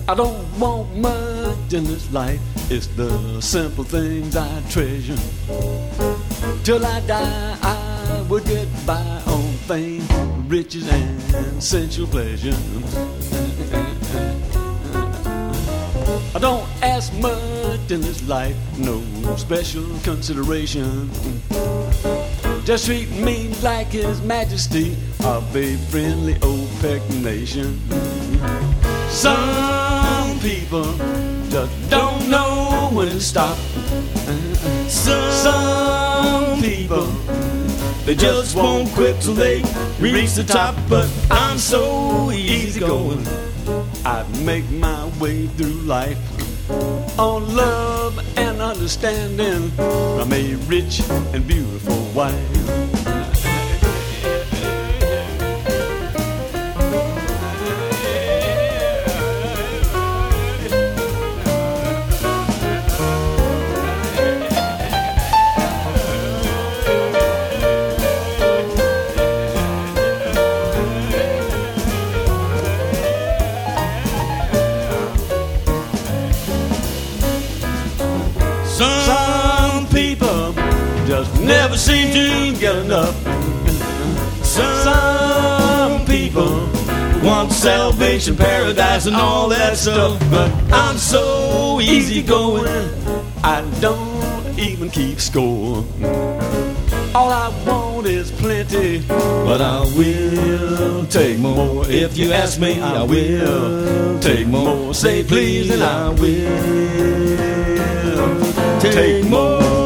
I don't want much in this life. It's the simple things I treasure. Till I die, I will get by on fame, riches, and sensual pleasure. I don't ask much in this life, no special consideration. Just treat me like His Majesty of a friendly OPEC nation. Some people just don't know when to stop. Some people, they just won't quit till they reach the top. But I'm so easy going, I make my way through life on love and understanding from a rich and beautiful wife. Some people just never seem to get enough. Some people want salvation, paradise, and all that stuff. But I'm so easy going, I don't even keep score. All I want is plenty, but I will take more. If you ask me, I will take more. Say please, and I will take more.